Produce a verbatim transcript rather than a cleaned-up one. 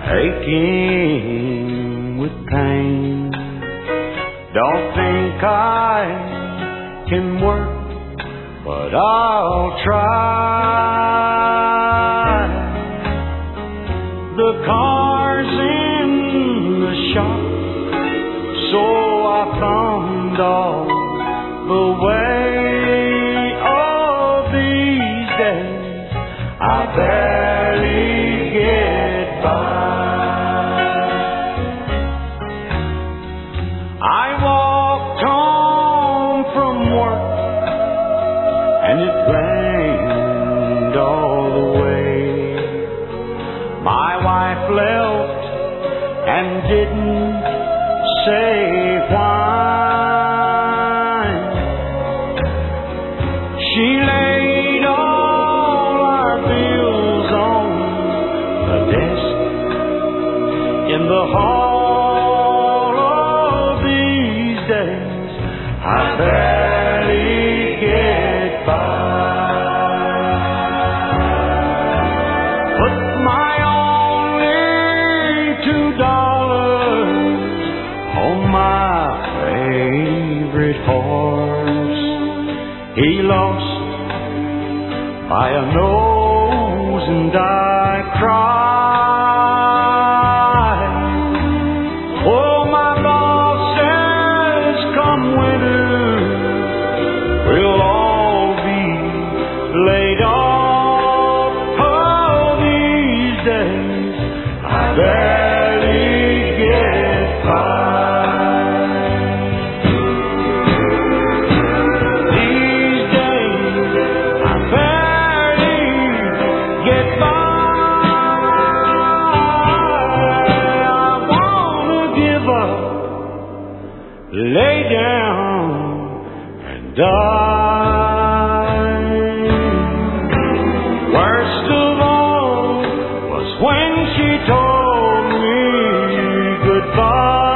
aching with pain. Don't think I can work, but I'll try. The car's in the shop, so I thumbed all the way. All these days I barely get by. I walked home from work and it rained all the way. My wife left and didn't say why. She laid all our bills on the desk in the hall. All these days I barely get by. Put my only two dollars on my favorite horse. He lost by a nose and I cried. Oh, my boss says come winter we'll all be laid off. All these days I barely get by. These days I barely get by. I wanna give up, lay down and die. Worst of all was when she told me goodbye.